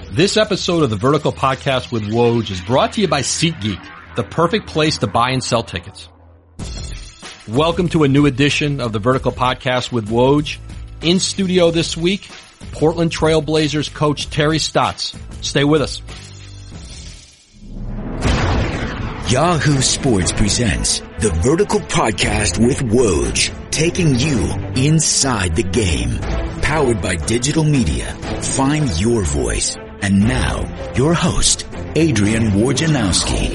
This episode of the Vertical Podcast with Woj is brought to you by SeatGeek, the perfect place to buy and sell tickets. Welcome to a new edition of the Vertical Podcast with Woj. In studio this week, Portland Trail Blazers coach Terry Stotts. Stay with us. Yahoo Sports presents the Vertical Podcast with Woj, taking you inside the game. Powered by digital media. Find your voice. And now, your host, Adrian Wojnarowski.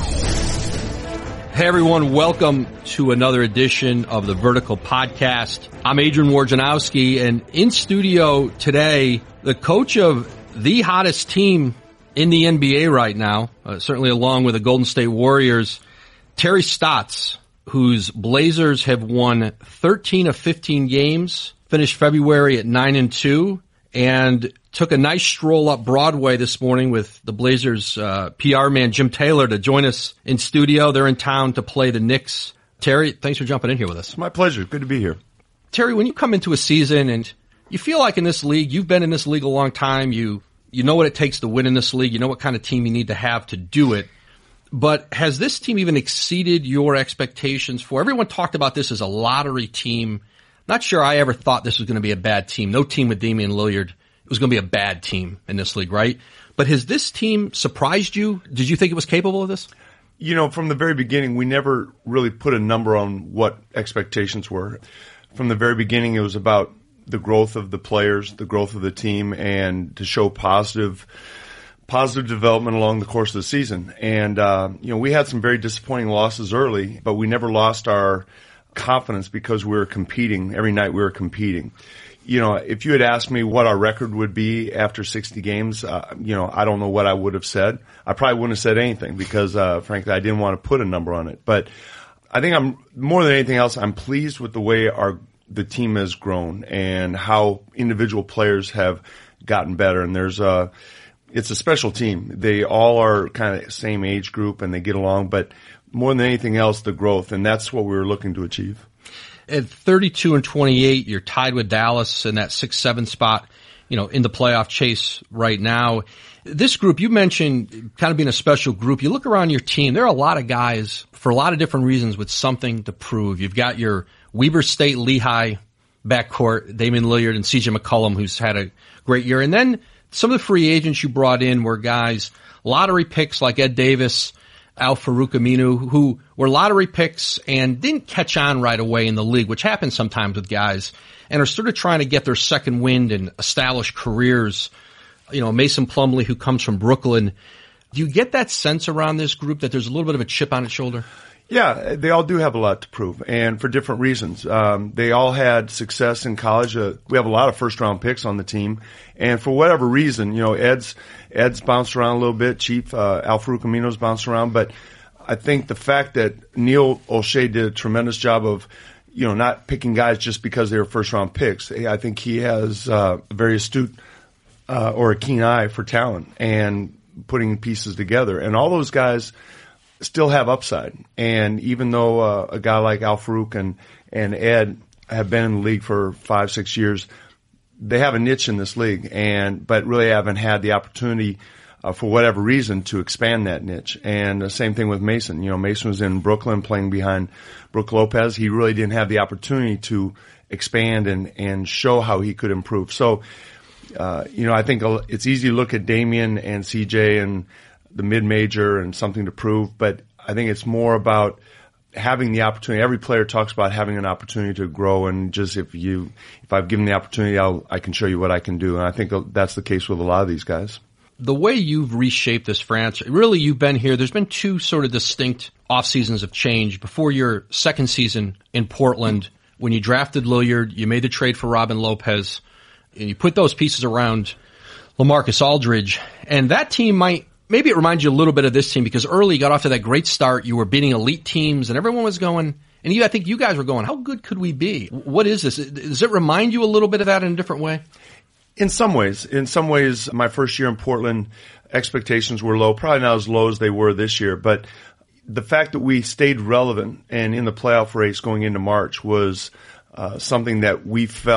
Hey everyone, welcome to another edition of the Vertical Podcast. I'm Adrian Wojnarowski, and in studio today, the coach of the hottest team in the NBA right now, certainly along with the Golden State Warriors, Terry Stotts, whose Blazers have won 13 of 15 games, finished February at 9-2, and took a nice stroll up Broadway this morning with the Blazers PR man Jim Taylor to join us in studio. They're in town to play the Knicks. Terry, thanks for jumping in here with us. It's my pleasure. Good to be here. Terry, when you come into a season and you feel like in this league, you've been in this league a long time, you know what it takes to win in this league, you know what kind of team you need to have to do it. But has this team even exceeded your expectations for? Everyone talked about this as a lottery team. Not sure I ever thought this was going to be a bad team. No team with Damian Lillard. It was going to be a bad team in this league, right? But has this team surprised you? Did you think it was capable of this? You know, from the very beginning, we never really put a number on what expectations were. From the very beginning, it was about the growth of the players, the growth of the team, and to show positive development along the course of the season. And, we had some very disappointing losses early, but we never lost our confidence because we were competing. Every night we were competing. You know, if you had asked me what our record would be after 60 games, I don't know what I would have said. I probably wouldn't have said anything because, frankly, I didn't want to put a number on it. But I think more than anything else, I'm pleased with the way the team has grown and how individual players have gotten better. And it's a special team. They all are kind of same age group and they get along, but more than anything else, the growth. And that's what we were looking to achieve. At 32-28, you're tied with Dallas in that 6-7 spot, in the playoff chase right now. This group, you mentioned kind of being a special group. You look around your team, there are a lot of guys for a lot of different reasons with something to prove. You've got your Weber State Lehigh backcourt, Damian Lillard and CJ McCollum, who's had a great year. And then some of the free agents you brought in were guys, lottery picks like Ed Davis, Al-Farouq Aminu, who were lottery picks and didn't catch on right away in the league, which happens sometimes with guys, and are sort of trying to get their second wind and establish careers. Mason Plumlee, who comes from Brooklyn. Do you get that sense around this group that there's a little bit of a chip on its shoulder? Yeah, they all do have a lot to prove, and for different reasons. They all had success in college. We have a lot of first-round picks on the team, and for whatever reason, Ed's bounced around a little bit. Chief Al-Farouq Aminu's bounced around, but I think the fact that Neil O'Shea did a tremendous job of, not picking guys just because they were first-round picks. I think he has a very astute or a keen eye for talent and putting pieces together, and all those guys still have upside. And even though a guy like Al-Farouq and Ed have been in the league for 5-6 years, they have a niche in this league, but really haven't had the opportunity for whatever reason to expand that niche. And the same thing with Mason. Mason was in Brooklyn playing behind Brook Lopez. He really didn't have the opportunity to expand and show how he could improve. So, I think it's easy to look at Damian and CJ and the mid-major and something to prove, but I think it's more about having the opportunity. Every player talks about having an opportunity to grow, and just if I've given the opportunity, I can show you what I can do. And I think that's the case with a lot of these guys. The way you've reshaped this franchise, really you've been here, there's been two sort of distinct off seasons of change. Before your second season in Portland, when you drafted Lillard, you made the trade for Robin Lopez, and you put those pieces around LaMarcus Aldridge, and that team maybe it reminds you a little bit of this team because early you got off to that great start. You were beating elite teams and everyone was going, and I think you guys were going, how good could we be? What is this? Does it remind you a little bit of that in a different way? In some ways, my first year in Portland, expectations were low, probably not as low as they were this year, but the fact that we stayed relevant and in the playoff race going into March was something that we felt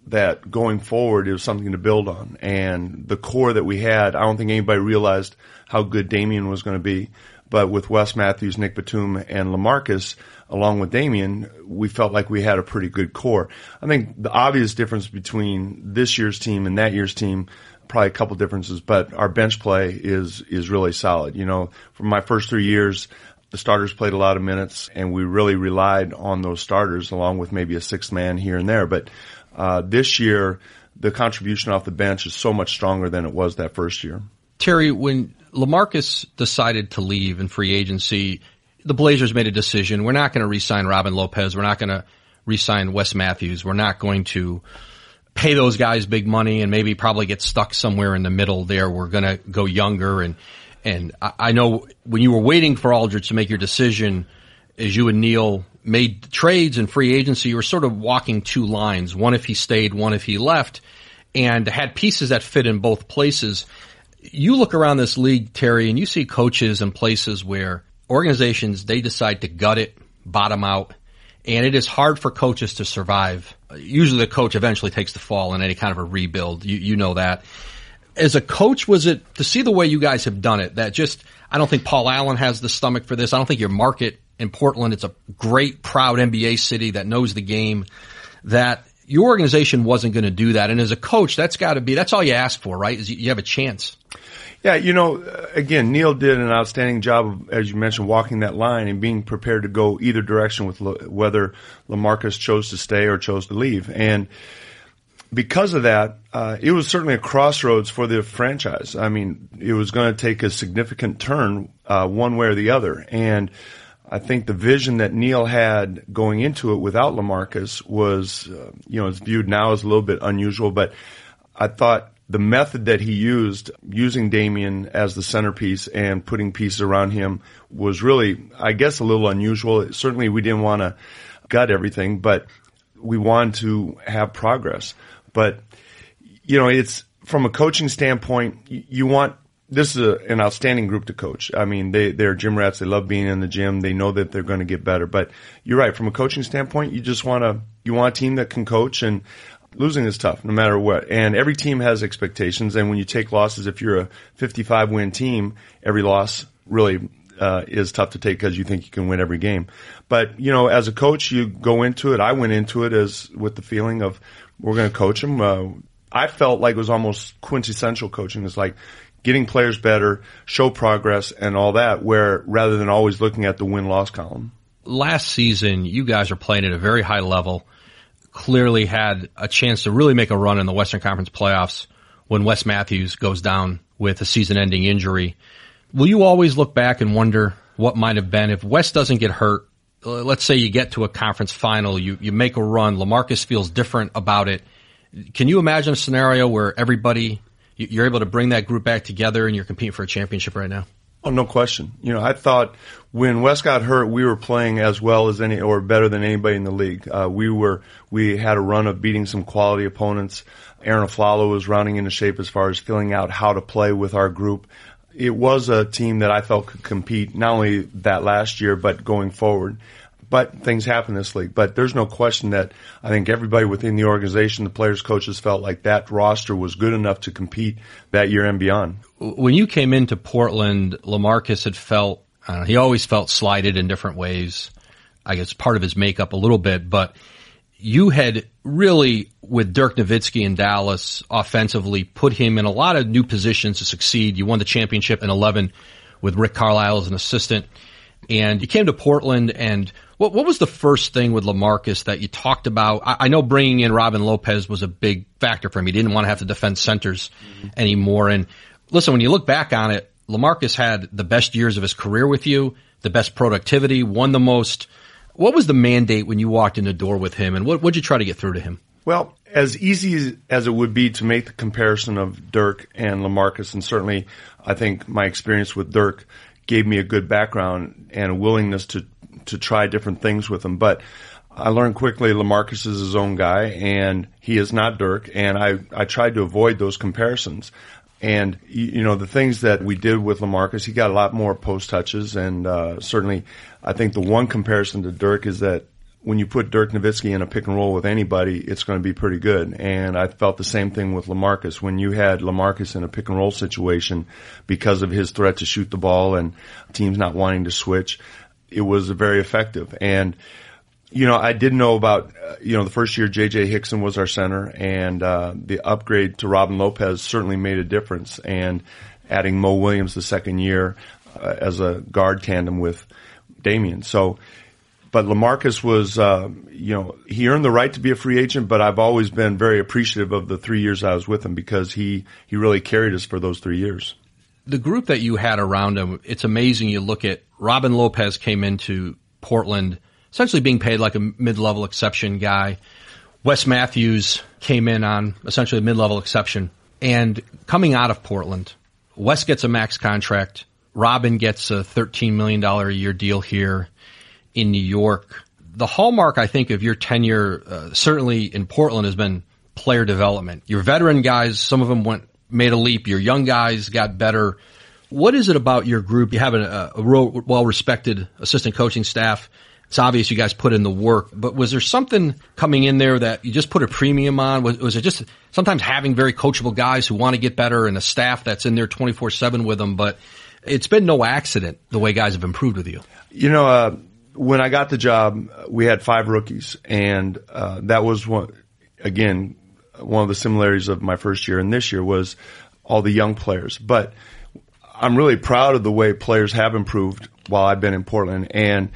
that going forward, it was something to build on. And the core that we had, I don't think anybody realized how good Damian was going to be. But with Wes Matthews, Nick Batum, and LaMarcus, along with Damian, we felt like we had a pretty good core. I think the obvious difference between this year's team and that year's team, probably a couple differences, but our bench play is really solid. You know, for my first 3 years, the starters played a lot of minutes, and we really relied on those starters along with maybe a sixth man here and there. But this year, the contribution off the bench is so much stronger than it was that first year. Terry, when LaMarcus decided to leave in free agency, the Blazers made a decision. We're not going to re-sign Robin Lopez. We're not going to re-sign Wes Matthews. We're not going to pay those guys big money and maybe probably get stuck somewhere in the middle there. We're going to go younger. And I know when you were waiting for Aldridge to make your decision, as you and Neil made trades and free agency, you were sort of walking two lines, one if he stayed, one if he left, and had pieces that fit in both places. You look around this league, Terry, and you see coaches in places where organizations, they decide to gut it, bottom out, and it is hard for coaches to survive. Usually the coach eventually takes the fall in any kind of a rebuild. You know that. As a coach, was it to see the way you guys have done it that just, I don't think Paul Allen has the stomach for this. I don't think your market in Portland, it's a great, proud NBA city that knows the game, that your organization wasn't going to do that. And as a coach, that's got to be, that's all you ask for, right? Is you have a chance. Yeah, you know, again, Neil did an outstanding job of, as you mentioned, walking that line and being prepared to go either direction with whether LaMarcus chose to stay or chose to leave. And because of that, it was certainly a crossroads for the franchise. I mean, it was going to take a significant turn one way or the other. And I think the vision that Neil had going into it without LaMarcus was, it's viewed now as a little bit unusual, but I thought the method that he used, using Damian as the centerpiece and putting pieces around him, was really, I guess, a little unusual. Certainly we didn't want to gut everything, but we wanted to have progress. But, it's from a coaching standpoint, you want, this is an outstanding group to coach. I mean, they're gym rats. They love being in the gym. They know that they're going to get better. But you're right. From a coaching standpoint, you want a team that can coach, and losing is tough no matter what. And every team has expectations. And when you take losses, if you're a 55-win team, every loss really is tough to take because you think you can win every game. But, as a coach, you go into it. I went into it with the feeling of we're going to coach them. I felt like it was almost quintessential coaching. It's like getting players better, show progress, and all that, where rather than always looking at the win-loss column. Last season, you guys are playing at a very high level. Clearly had a chance to really make a run in the Western Conference playoffs when Wes Matthews goes down with a season-ending injury. Will you always look back and wonder what might have been if Wes doesn't get hurt? Let's say you get to a conference final, you make a run, LaMarcus feels different about it. Can you imagine a scenario where everybody, you're able to bring that group back together and you're competing for a championship right now? Oh, no question. I thought when Wes got hurt, we were playing as well as any or better than anybody in the league. We had a run of beating some quality opponents. Aaron Aflalo was rounding into shape as far as filling out how to play with our group. It was a team that I felt could compete not only that last year, but going forward. But things happen in this league. But there's no question that I think everybody within the organization, the players, coaches, felt like that roster was good enough to compete that year and beyond. When you came into Portland, LaMarcus had felt, he always felt slighted in different ways. I guess part of his makeup a little bit, but you had really, with Dirk Nowitzki in Dallas, offensively put him in a lot of new positions to succeed. You won the championship in 2011 with Rick Carlisle as an assistant. And you came to Portland, and what was the first thing with LaMarcus that you talked about? I know bringing in Robin Lopez was a big factor for him. He didn't want to have to defend centers anymore. And listen, when you look back on it, LaMarcus had the best years of his career with you, the best productivity, won the most. What was the mandate when you walked in the door with him, and what'd you try to get through to him? Well, as easy as it would be to make the comparison of Dirk and LaMarcus, and certainly I think my experience with Dirk gave me a good background and a willingness to try different things with him. But I learned quickly LaMarcus is his own guy, and he is not Dirk, and I tried to avoid those comparisons. And, the things that we did with LaMarcus, he got a lot more post touches, and certainly I think the one comparison to Dirk is that when you put Dirk Nowitzki in a pick and roll with anybody, it's going to be pretty good. And I felt the same thing with LaMarcus. When you had LaMarcus in a pick and roll situation because of his threat to shoot the ball and teams not wanting to switch, it was very effective. And, I did know about, the first year J.J. Hickson was our center, and the upgrade to Robin Lopez certainly made a difference. And adding Mo Williams the second year as a guard tandem with Damian. But LaMarcus was, he earned the right to be a free agent, but I've always been very appreciative of the 3 years I was with him because he really carried us for those 3 years. The group that you had around him, it's amazing. You look at Robin Lopez came into Portland essentially being paid like a mid-level exception guy. Wes Matthews came in on essentially a mid-level exception. And coming out of Portland, Wes gets a max contract. Robin gets a $13 million a year deal here in New York. The hallmark, I think, of your tenure, certainly in Portland, has been player development. Your veteran guys, some of them made a leap. Your young guys got better. What is it about your group? You have a real well-respected assistant coaching staff. It's obvious you guys put in the work, but was there something coming in there that you just put a premium on? Was it just sometimes having very coachable guys who want to get better and a staff that's in there 24/7 with them? But it's been no accident the way guys have improved with you. When I got the job, we had 5 rookies, and that was one of the similarities of my first year and this year was all the young players. But I'm really proud of the way players have improved while I've been in Portland, and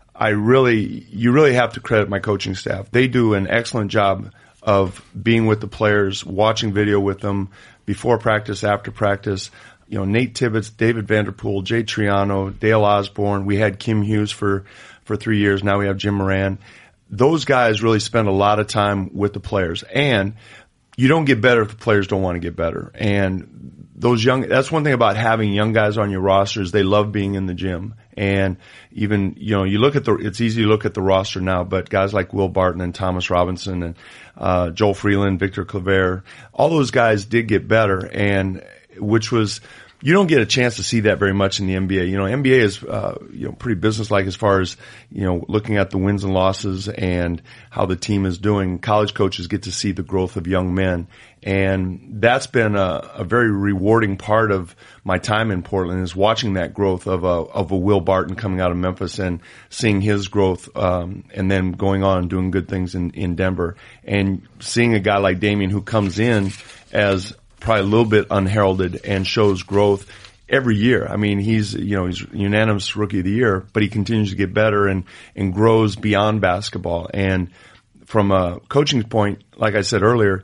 you really have to credit my coaching staff. They do an excellent job of being with the players, watching video with them before practice, after practice. Nate Tibbetts, David Vanderpool, Jay Triano, Dale Osborne. We had Kim Hughes for 3 years. Now we have Jim Moran. Those guys really spend a lot of time with the players. And you don't get better if the players don't want to get better. And that's one thing about having young guys on your rosters. They love being in the gym. And even, it's easy to look at the roster now, but guys like Will Barton and Thomas Robinson and Joel Freeland, Victor Claver, all those guys did get better, and which was, you don't get a chance to see that very much in the NBA. NBA is, pretty businesslike as far as, looking at the wins and losses and how the team is doing. College coaches get to see the growth of young men. And that's been a very rewarding part of my time in Portland, is watching that growth of a Will Barton coming out of Memphis and seeing his growth, and then going on and doing good things in Denver, and seeing a guy like Damian who comes in as probably a little bit unheralded and shows growth every year. I mean, he's unanimous rookie of the year, but he continues to get better and grows beyond basketball. And from a coaching point, like I said earlier,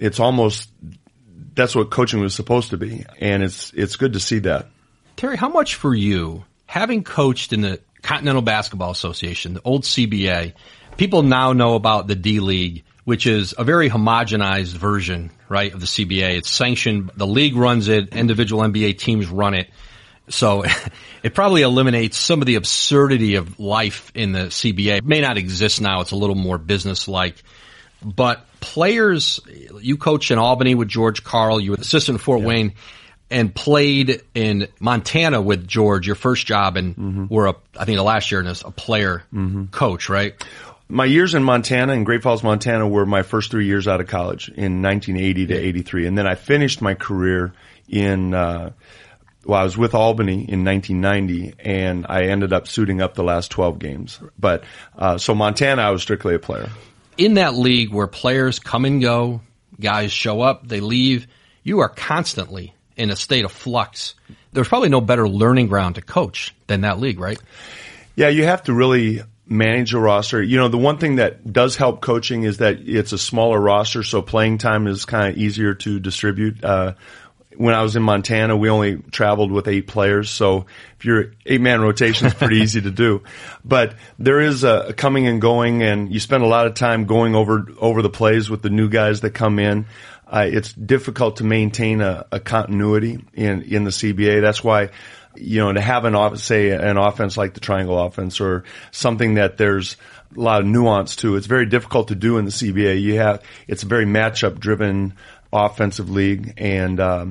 that's what coaching was supposed to be. And it's good to see that. Terry, how much for you, having coached in the Continental Basketball Association, the old CBA, people now know about the D-League, which is a very homogenized version, right, of the CBA. It's sanctioned. The league runs it. Individual NBA teams run it. So it probably eliminates some of the absurdity of life in the CBA. It may not exist now. It's a little more business-like. But players, you coached in Albany with George Karl. You were assistant at Fort Wayne and played in Montana with George, your first job, and were, I think the last year, as a player coach, right? My years in Montana, in Great Falls, Montana, were my first 3 years out of college in 1980 to 83. And then I finished my career I was with Albany in 1990, and I ended up suiting up the last 12 games. But so Montana, I was strictly a player. In that league where players come and go, guys show up, they leave, you are constantly in a state of flux. There's probably no better learning ground to coach than that league, right? Yeah, you have to really manage a roster. The one thing that does help coaching is that it's a smaller roster, so playing time is kind of easier to distribute. When I was in Montana, we only traveled with 8 players, so if you're 8-man rotation, it's pretty easy to do. But there is a coming and going, and you spend a lot of time going over the plays with the new guys that come in. It's difficult to maintain a continuity in the CBA. That's why, to have an offense like the triangle offense or something that there's a lot of nuance to, it's very difficult to do in the CBA. It's a very matchup driven offensive league, and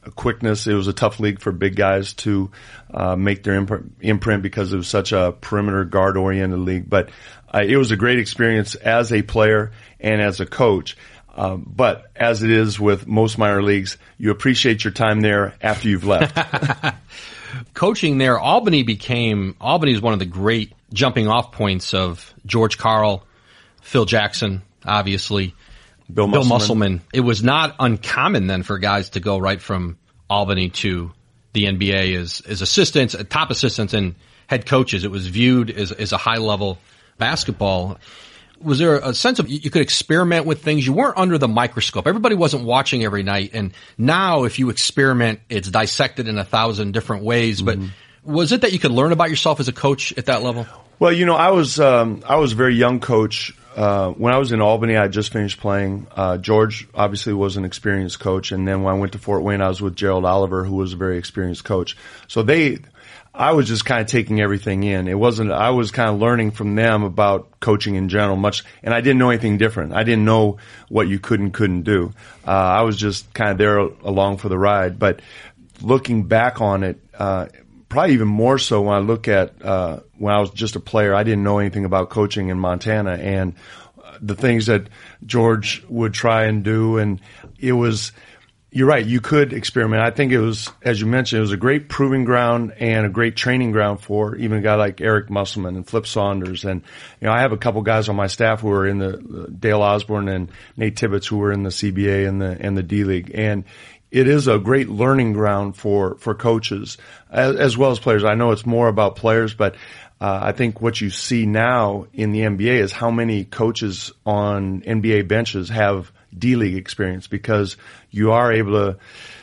quickness. It was a tough league for big guys to make their imprint because it was such a perimeter guard-oriented league. But it was a great experience as a player and as a coach. But as it is with most minor leagues, you appreciate your time there after you've left. Coaching there, Albany is one of the great jumping off points of George Karl, Phil Jackson, obviously, Bill Musselman. It was not uncommon then for guys to go right from Albany to the NBA as assistants, top assistants and head coaches. It was viewed as a high level basketball. Was there a sense of you could experiment with things? You weren't under the microscope. Everybody wasn't watching every night. And now if you experiment, it's dissected in 1,000 different ways. But was it that you could learn about yourself as a coach at that level? Well, I was a very young coach. When I was in Albany, I had just finished playing. George obviously was an experienced coach. And then when I went to Fort Wayne, I was with Gerald Oliver, who was a very experienced coach. So I was just kind of taking everything in. I was kind of learning from them about coaching in general and I didn't know anything different. I didn't know what you could and couldn't do. I was just kind of there along for the ride. But looking back on it, probably even more so when I look at, when I was just a player, I didn't know anything about coaching in Montana and the things that George would try and do. And you're right, you could experiment. I think it was, as you mentioned, it was a great proving ground and a great training ground for even a guy like Eric Musselman and Flip Saunders. And, I have a couple guys on my staff who are in the Dale Osborne and Nate Tibbetts who were in the CBA and the D League. And it is a great learning ground for coaches as well as players. I know it's more about players, but I think what you see now in the NBA is how many coaches on NBA benches have D-League experience because you are able to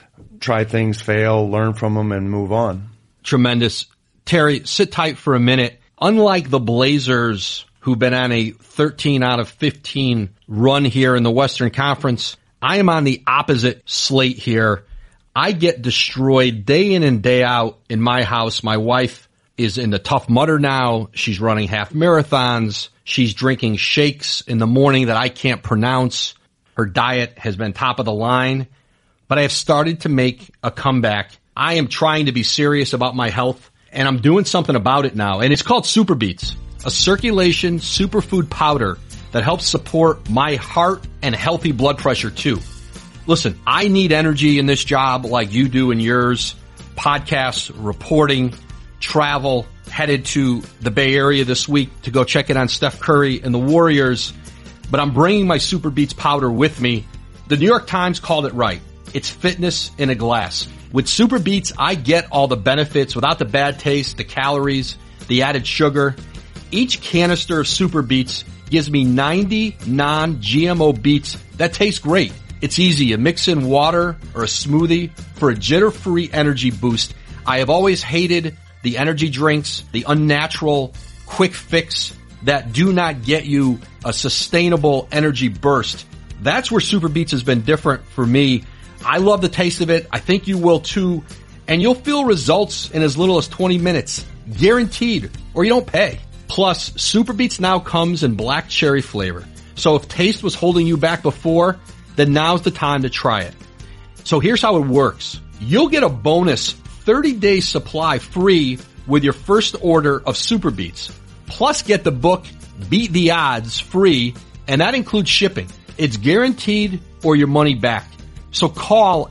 try things, fail, learn from them, and move on. Tremendous. Terry, sit tight for a minute. Unlike the Blazers, who've been on a 13 out of 15 run here in the Western Conference, I am on the opposite slate here. I get destroyed day in and day out in my house. My wife is in the Tough Mudder now. She's running half marathons. She's drinking shakes in the morning that I can't pronounce. Her diet has been top of the line, but I have started to make a comeback. I am trying to be serious about my health, and I'm doing something about it now, and it's called Super Beets, a circulation superfood powder that helps support my heart and healthy blood pressure too. Listen, I need energy in this job like you do in yours. Podcasts, reporting, travel, headed to the Bay Area this week to go check in on Steph Curry and the Warriors. But I'm bringing my Super Beets powder with me. The New York Times called it right. It's fitness in a glass. With Super Beets, I get all the benefits without the bad taste, the calories, the added sugar. Each canister of Super Beets gives me 90 non-GMO beets that taste great. It's easy. You mix in water or a smoothie for a jitter-free energy boost. I have always hated the energy drinks, the unnatural quick fix that do not get you a sustainable energy burst. That's where Super Beets has been different for me. I love the taste of it. I think you will too. And you'll feel results in as little as 20 minutes. Guaranteed. Or you don't pay. Plus, Super Beets now comes in black cherry flavor. So if taste was holding you back before, then now's the time to try it. So here's how it works. You'll get a bonus 30-day supply free with your first order of Super Beets. Plus get the book Beat the Odds free, and that includes shipping. It's guaranteed or your money back. So call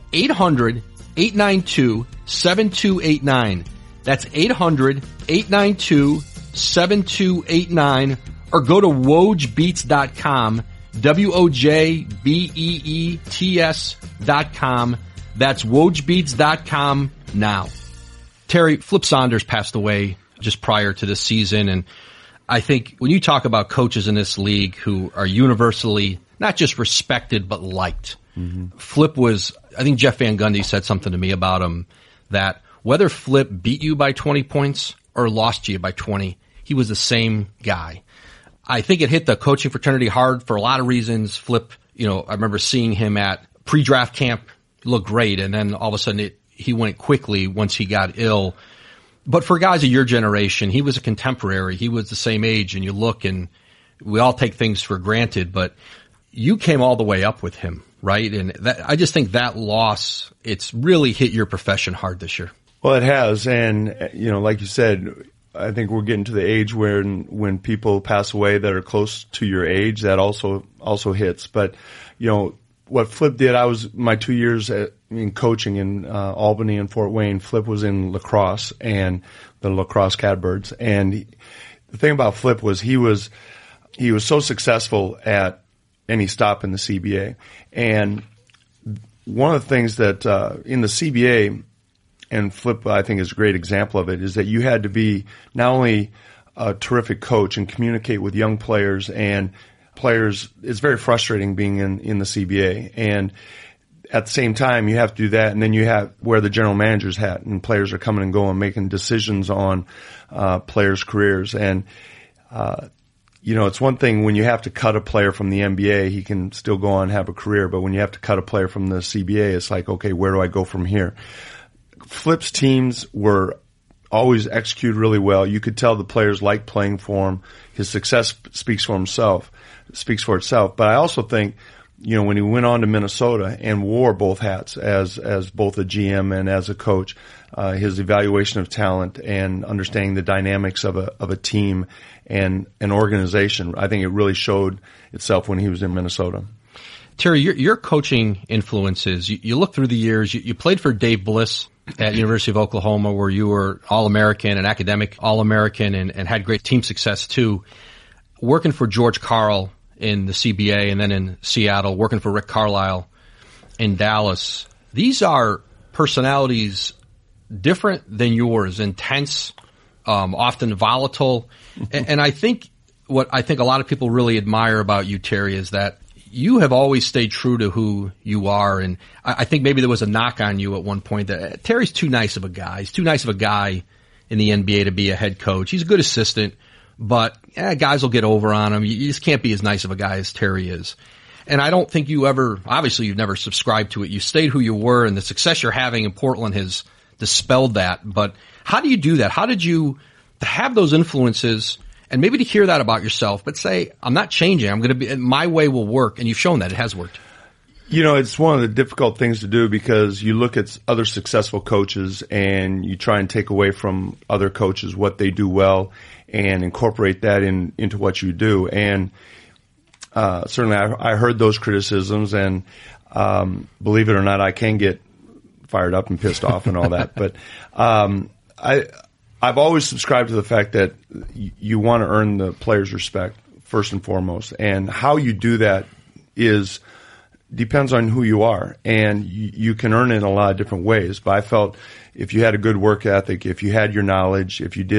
800-892-7289. That's 800-892-7289 or go to WojBeets.com, WOJBEETS.com. That's WojBeets.com now. Terry, Flip Saunders passed away just prior to this season, and I think when you talk about coaches in this league who are universally not just respected but liked, Flip was, I think Jeff Van Gundy said something to me about him that whether Flip beat you by 20 points or lost you by 20, he was the same guy. I think it hit the coaching fraternity hard for a lot of reasons. Flip, I remember seeing him at pre-draft camp, looked great, and then all of a sudden he went quickly once he got ill. But for guys of your generation, he was a contemporary. He was the same age, and you look and we all take things for granted. But you came all the way up with him, right? And I just think that loss, it's really hit your profession hard this year. Well, it has. And, like you said, I think we're getting to the age where when people pass away that are close to your age, that also hits. But, what Flip did, my 2 years in coaching in Albany and Fort Wayne, Flip was in lacrosse and the lacrosse Catbirds. And the thing about Flip was he was so successful at any stop in the CBA. And one of the things that in the CBA, and Flip I think is a great example of it, is that you had to be not only a terrific coach and communicate with young players and players. It's very frustrating being in the CBA, and at the same time you have to do that, and then you have wear the general manager's hat, and players are coming and going, making decisions on players' careers. And it's one thing when you have to cut a player from the NBA, he can still go on and have a career, but when you have to cut a player from the CBA, it's like, okay, where do I go from here? Flip's teams were always executed really well. You could tell the players liked playing for him. His success speaks for itself. But I also think, when he went on to Minnesota and wore both hats as both a GM and as a coach, his evaluation of talent and understanding the dynamics of a team and an organization, I think it really showed itself when he was in Minnesota. Terry, your coaching influences, you look through the years, you played for Dave Bliss at University of Oklahoma, where you were All-American and academic All-American and had great team success too. Working for George Karl in the CBA and then in Seattle, working for Rick Carlisle in Dallas. These are personalities different than yours, intense, often volatile. And I think what I think a lot of people really admire about you, Terry, is that you have always stayed true to who you are. And I think maybe there was a knock on you at one point that Terry's too nice of a guy. He's too nice of a guy in the NBA to be a head coach. He's a good assistant, but guys will get over on him. You just can't be as nice of a guy as Terry is. And I don't think obviously you've never subscribed to it. You stayed who you were, and the success you're having in Portland has dispelled that. But how do you do that? How did you have those influences? And maybe to hear that about yourself, but say, I'm not changing. I'm going to be, my way will work. And you've shown that it has worked. It's one of the difficult things to do because you look at other successful coaches and you try and take away from other coaches what they do well and incorporate that into what you do. And certainly I heard those criticisms, and believe it or not, I can get fired up and pissed off and all that. But I've always subscribed to the fact that you want to earn the players' respect first and foremost, and how you do that depends on who you are, and you can earn it in a lot of different ways. But I felt if you had a good work ethic, if you had your knowledge, if you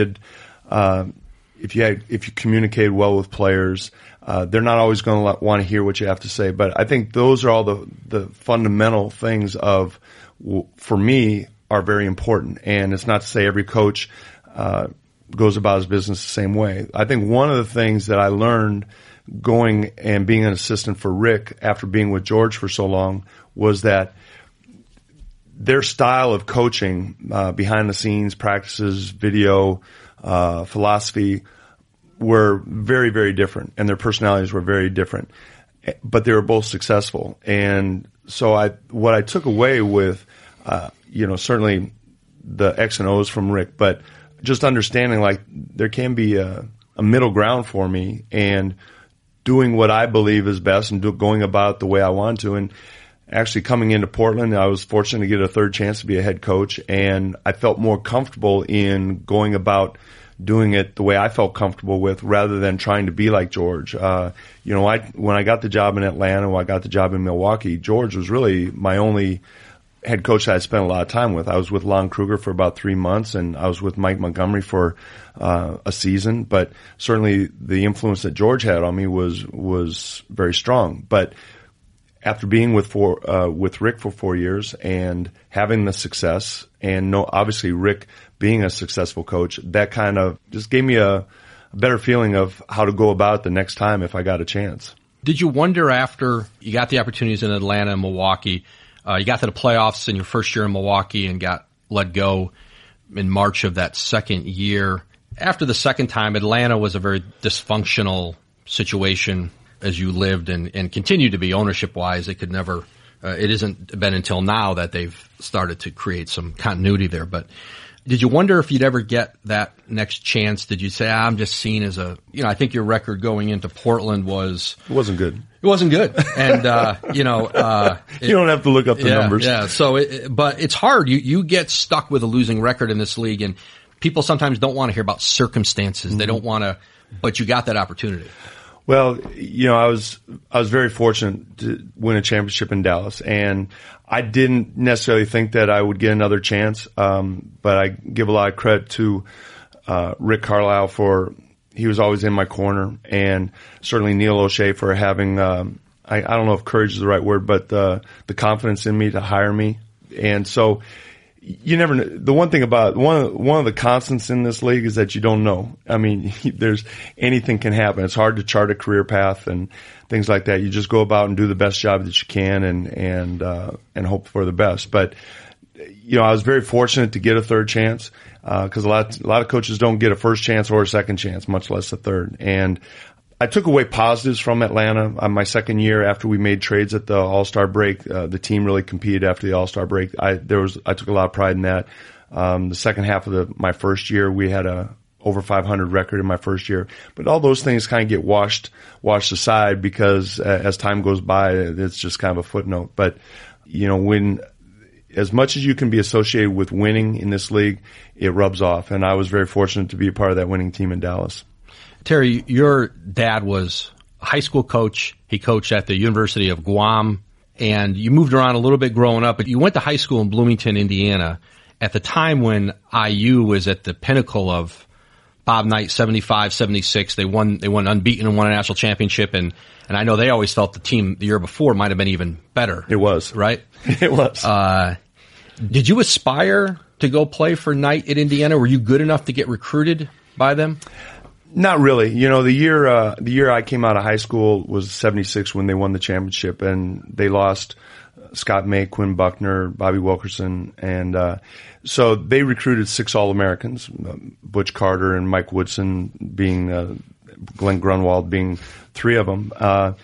communicated well with players, they're not always going to want to hear what you have to say. But I think those are all the fundamental things for me, are very important. And it's not to say every coach goes about his business the same way. I think one of the things that I learned going and being an assistant for Rick after being with George for so long was that their style of coaching, behind the scenes, practices, video, philosophy, were very, very different, and their personalities were very different. But they were both successful. And so what I took away with, certainly the X and O's from Rick, but just understanding like there can be a middle ground for me and doing what I believe is best and going about the way I want to. And actually coming into Portland, I was fortunate to get a third chance to be a head coach, and I felt more comfortable in going about doing it the way I felt comfortable with rather than trying to be like George. When I got the job in Atlanta, when I got the job in Milwaukee, George was really my only head coach that I spent a lot of time with. I was with Lon Kruger for about 3 months, and I was with Mike Montgomery for a season. But certainly the influence that George had on me was very strong. But after being with Rick for 4 years and having the success, and obviously Rick being a successful coach, that kind of just gave me a better feeling of how to go about it the next time if I got a chance. Did you wonder after you got the opportunities in Atlanta and Milwaukee, you got to the playoffs in your first year in Milwaukee and got let go in March of that second year. After the second time, Atlanta was a very dysfunctional situation. as you lived and continue to be ownership wise. It could never, it hasn't been until now that they've started to create some continuity there. But did you wonder if you'd ever get that next chance? Did you say, I'm just seen as I think your record going into Portland It wasn't good. It wasn't good. And, you don't have to look up the numbers. Yeah. So, but it's hard. You get stuck with a losing record in this league, and people sometimes don't want to hear about circumstances. Mm-hmm. They don't want to, but you got that opportunity. Well, I was very fortunate to win a championship in Dallas, and I didn't necessarily think that I would get another chance. But I give a lot of credit to, Rick Carlisle he was always in my corner, and certainly Neil O'Shea for having, I don't know if courage is the right word, but, the confidence in me to hire me. And so, you never know. The one thing about one of the constants in this league is that you don't know. I mean, anything can happen. It's hard to chart a career path and things like that. You just go about and do the best job that you can and hope for the best. But, I was very fortunate to get a third chance, cause a lot of coaches don't get a first chance or a second chance, much less a third. And I took away positives from Atlanta. My second year after we made trades at the All-Star break, the team really competed after the All-Star break. I took a lot of pride in that. The second half of my first year, we had a over 500 record in my first year. But all those things kind of get washed aside because as time goes by, it's just kind of a footnote. But, as much as you can be associated with winning in this league, it rubs off. And I was very fortunate to be a part of that winning team in Dallas. Terry, your dad was a high school coach. He coached at the University of Guam, and you moved around a little bit growing up, but you went to high school in Bloomington, Indiana, at the time when IU was at the pinnacle of Bob Knight, 75, 76. They won unbeaten and won a national championship, and I know they always felt the team the year before might have been even better. It was. Right? It was. Did you aspire to go play for Knight at Indiana? Were you good enough to get recruited by them? Not really. The year I came out of high school was 76 when they won the championship, and they lost Scott May, Quinn Buckner, Bobby Wilkerson, and so they recruited 6 All-Americans, Butch Carter and Mike Woodson being Glenn Grunwald being 3 of them.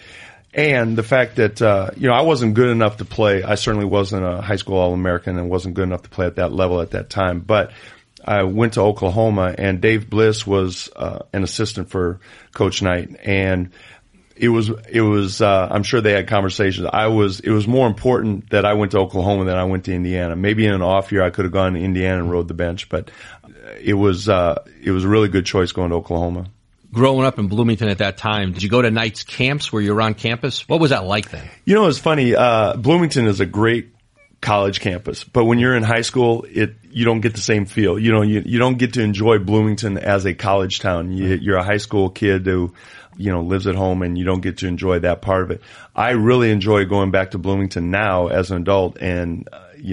And the fact that, I wasn't good enough to play. I certainly wasn't a high school All-American and wasn't good enough to play at that level at that time. But I went to Oklahoma, and Dave Bliss was an assistant for Coach Knight. And it was I'm sure they had conversations. It was more important that I went to Oklahoma than I went to Indiana. Maybe in an off year I could have gone to Indiana and rode the bench, but it was a really good choice going to Oklahoma. Growing up in Bloomington at that time, did you go to Knight's camps where you were on campus? What was that like then? It's funny. Bloomington is a great college campus, but when you're in high school, you don't get the same feel. You don't get to enjoy Bloomington as a college town. You're a high school kid who, lives at home, and you don't get to enjoy that part of it. I really enjoy going back to Bloomington now as an adult, and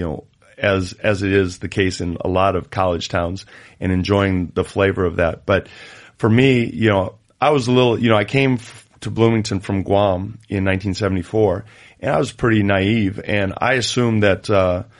as it is the case in a lot of college towns, and enjoying the flavor of that. But for me, I was I came to Bloomington from Guam in 1974, and I was pretty naive, and I assumed that,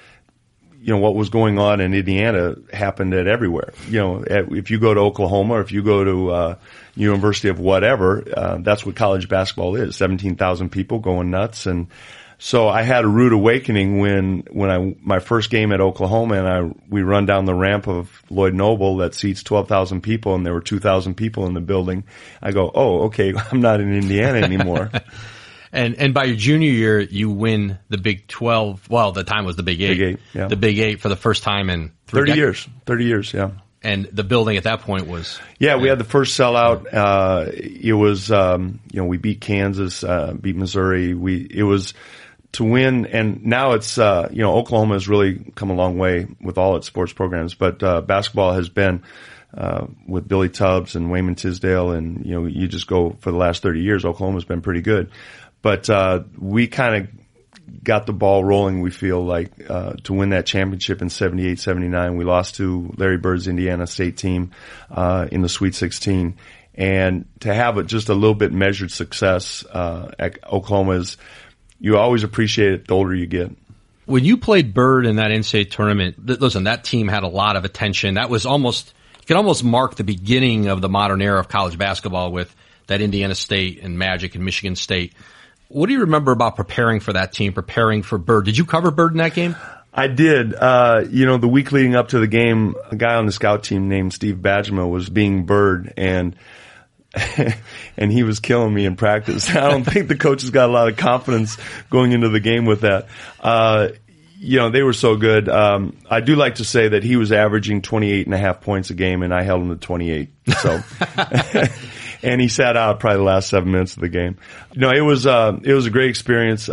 what was going on in Indiana happened everywhere. If you go to Oklahoma or if you go to, University of whatever, that's what college basketball is. 17,000 people going nuts. And so I had a rude awakening when my first game at Oklahoma, and we run down the ramp of Lloyd Noble that seats 12,000 people, and there were 2,000 people in the building. I go, oh, okay, I'm not in Indiana anymore. And by your junior year, you win the Big 12. Well, the time was the Big 8. Big 8, yeah. The Big 8 for the first time in 30 years. 30 years, yeah. And the building at that point was... Yeah, we had the first sellout. It was, we beat Kansas, beat Missouri. It was to win, and now it's, Oklahoma has really come a long way with all its sports programs, but basketball has been, with Billy Tubbs and Wayman Tisdale, and, you just go for the last 30 years, Oklahoma's been pretty good. But we kind of got the ball rolling, we feel like, to win that championship in 78, 79. We lost to Larry Bird's Indiana State team in the Sweet 16. And to have just a little bit measured success at Oklahoma you always appreciate it the older you get. When you played Bird in that NCAA tournament, listen, that team had a lot of attention. That was you could almost mark the beginning of the modern era of college basketball with that Indiana State and Magic and Michigan State. What do you remember about preparing for that team, preparing for Bird? Did you cover Bird in that game? I did. The week leading up to the game, a guy on the scout team named Steve Bajema was being Bird, and he was killing me in practice. I don't think the coaches got a lot of confidence going into the game with that. They were so good. I do like to say that he was averaging 28.5 points a game, and I held him to 28. So, and he sat out probably the last 7 minutes of the game. It was a great experience.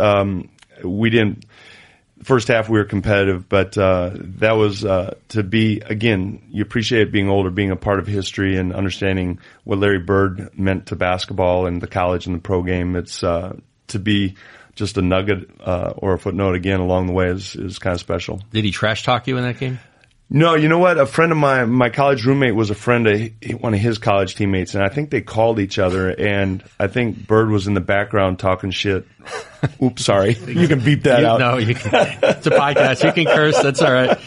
First half we were competitive, but that was to be, again, you appreciate being older, being a part of history and understanding what Larry Bird meant to basketball and the college and the pro game. It's to be just a nugget or a footnote again along the way is kind of special. Did he trash talk you in that game? No, you know what? A friend of my college roommate was a friend of one of his college teammates, and I think they called each other, and I think Bird was in the background talking shit. Oops, sorry. You can beep that out. No, you can. It's a podcast. You can curse. That's all right.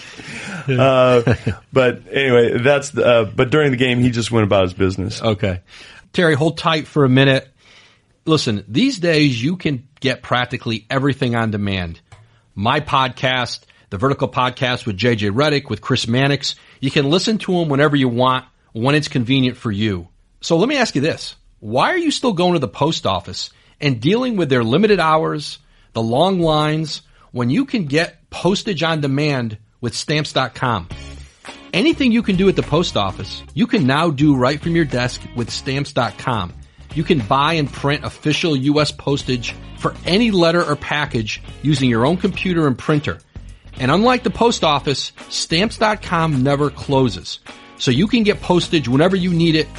But anyway, but during the game, he just went about his business. Okay. Terry, hold tight for a minute. Listen, these days you can get practically everything on demand. My podcast, the Vertical Podcast with JJ Redick, with Chris Mannix. You can listen to them whenever you want, when it's convenient for you. So let me ask you this. Why are you still going to the post office and dealing with their limited hours, the long lines, when you can get postage on demand with Stamps.com? Anything you can do at the post office, you can now do right from your desk with Stamps.com. You can buy and print official U.S. postage for any letter or package using your own computer and printer. And unlike the post office, Stamps.com never closes. So you can get postage whenever you need it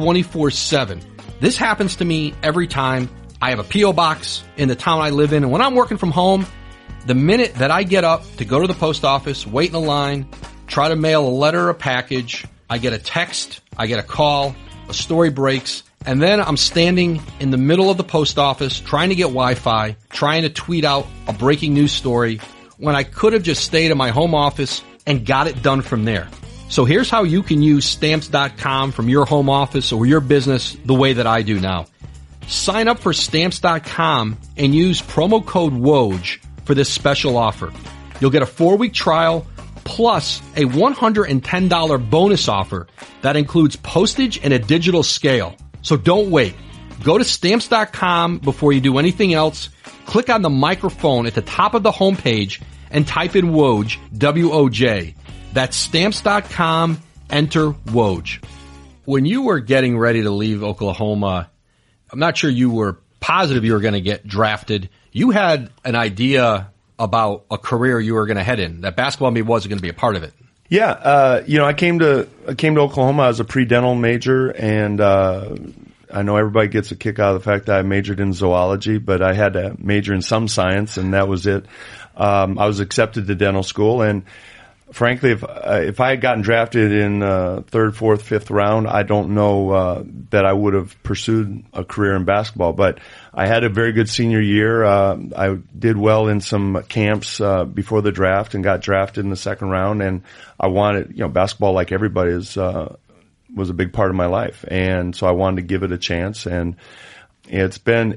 24/7. This happens to me every time. I have a P.O. box in the town I live in, and when I'm working from home, the minute that I get up to go to the post office, wait in a line, try to mail a letter or a package, I get a text, I get a call, a story breaks, and then I'm standing in the middle of the post office trying to get Wi-Fi, trying to tweet out a breaking news story, when I could have just stayed in my home office and got it done from there. So here's how you can use Stamps.com from your home office or your business the way that I do now. Sign up for Stamps.com and use promo code WOJ for this special offer. You'll get a 4-week trial plus a $110 bonus offer that includes postage and a digital scale. So don't wait. Go to Stamps.com before you do anything else. Click on the microphone at the top of the homepage and type in WOJ, W-O-J. That's Stamps.com, enter WOJ. When you were getting ready to leave Oklahoma, I'm not sure you were positive you were going to get drafted. You had an idea about a career you were going to head in, that basketball maybe wasn't going to be a part of it. Yeah, I came to Oklahoma as a pre-dental major, and I know everybody gets a kick out of the fact that I majored in zoology, but I had to major in some science, and that was it. I was accepted to dental school, and frankly, if I had gotten drafted in third, fourth, fifth round, I don't know that I would have pursued a career in basketball. But I had a very good senior year. I did well in some camps before the draft and got drafted in the second round. And I wanted, basketball, like everybody, was a big part of my life, and so I wanted to give it a chance. And it's been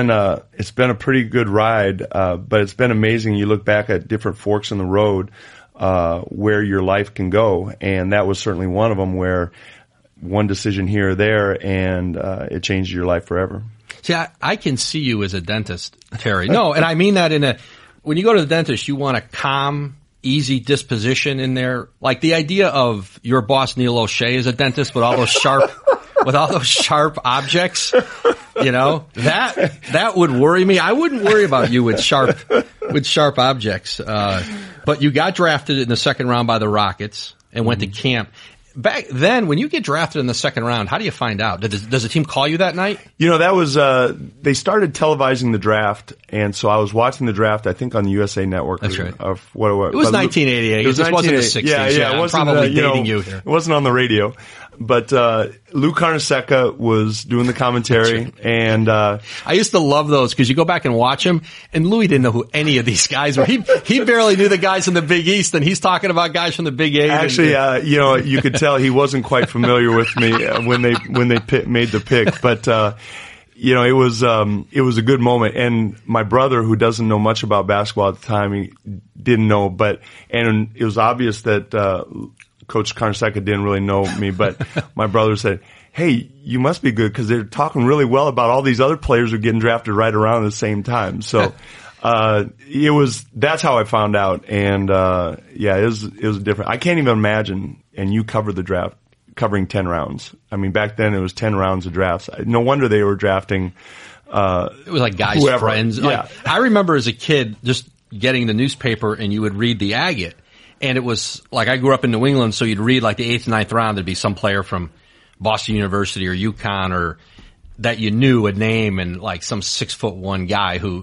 a pretty good ride, but it's been amazing. You look back at different forks in the road where your life can go, and that was certainly one of them, where one decision here or there, and it changed your life forever. See, I can see you as a dentist, Terry. No, and I mean that when you go to the dentist, you want a calm, easy disposition in there. Like the idea of your boss, Neil O'Shea, as a dentist with all those sharp objects, that would worry me. I wouldn't worry about you with sharp objects. But you got drafted in the second round by the Rockets and went to camp. Back then, when you get drafted in the second round, how do you find out? Does the team call you that night? That was, they started televising the draft, and so I was watching the draft, I think on the USA Network. That's right. Of what it was. It was 1988. It wasn't the 60s. Yeah, it wasn't, I'm probably dating you here. It wasn't on the radio. But Lou Carnesecca was doing the commentary, and I used to love those because you go back and watch him, and Louis didn't know who any of these guys were. He barely knew the guys from the Big East, and he's talking about guys from the Big Eight. Actually, you could tell he wasn't quite familiar with me when they made the pick, but. It was a good moment. And my brother, who doesn't know much about basketball at the time, he didn't know, and it was obvious that, Coach Carnesecca didn't really know me, but my brother said, "Hey, you must be good because they're talking really well about all these other players who are getting drafted right around the same time." So, that's how I found out. And, it was different. I can't even imagine, and you covered the draft, covering 10 rounds. I mean, back then it was 10 rounds of drafts. No wonder they were drafting, it was like guys' whoever. Friends. Yeah. Like, I remember as a kid just getting the newspaper and you would read the Agate. And it was like, I grew up in New England, so you'd read like the 8th, 9th round, there'd be some player from Boston University or UConn or that you knew a name and like some 6'1" guy who,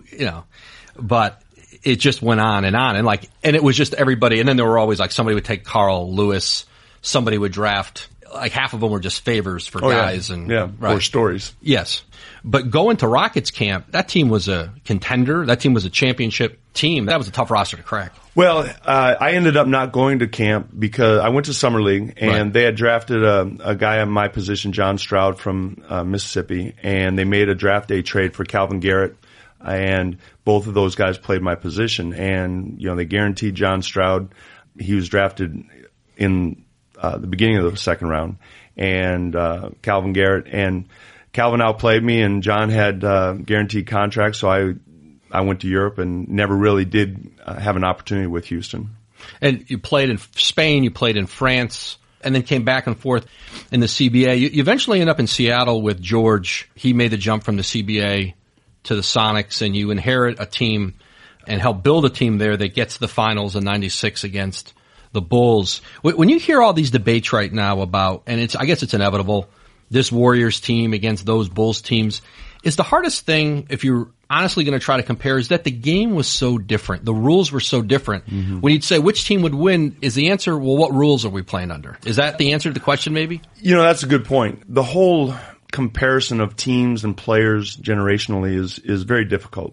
but it just went on and it was just everybody. And then there were always like somebody would take Carl Lewis, somebody would draft, like half of them were just favors for guys. Yeah. Right. Or stories. Yes. But going to Rockets camp, that team was a contender. That team was a championship team. That was a tough roster to crack. Well, I ended up not going to camp because I went to Summer League, and they had drafted a guy on my position, John Stroud from Mississippi, and they made a draft day trade for Calvin Garrett, and both of those guys played my position. And, they guaranteed John Stroud. He was drafted in the beginning of the second round, and Calvin Garrett. And Calvin outplayed me, and John had guaranteed contracts, so I went to Europe and never really did have an opportunity with Houston. And you played in Spain, you played in France, and then came back and forth in the CBA. You eventually ended up in Seattle with George. He made the jump from the CBA to the Sonics, and you inherit a team and help build a team there that gets to the finals in '96 against the Bulls. When you hear all these debates right now about, and I guess it's inevitable, this Warriors team against those Bulls teams, is the hardest thing, if you're honestly going to try to compare, is that the game was so different. The rules were so different. Mm-hmm. When you'd say which team would win, is the answer, well, what rules are we playing under? Is that the answer to the question maybe? That's a good point. The whole comparison of teams and players generationally is very difficult.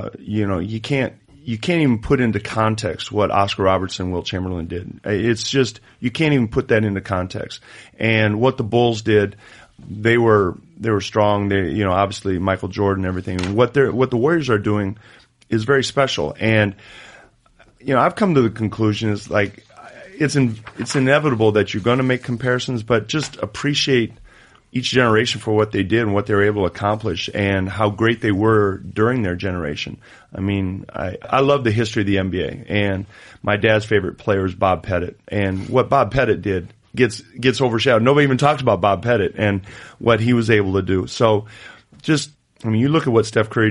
You can't even put into context what Oscar Robertson and Wilt Chamberlain did. It's just, you can't even put that into context. And what the Bulls did, they were strong. They, obviously Michael Jordan and everything. What the Warriors are doing is very special. And, I've come to the conclusion is like, it's inevitable that you're going to make comparisons, but just appreciate each generation for what they did and what they were able to accomplish and how great they were during their generation. I mean, I love the history of the NBA, and my dad's favorite player is Bob Pettit. And what Bob Pettit did gets overshadowed. Nobody even talks about Bob Pettit and what he was able to do. So you look at what Steph Curry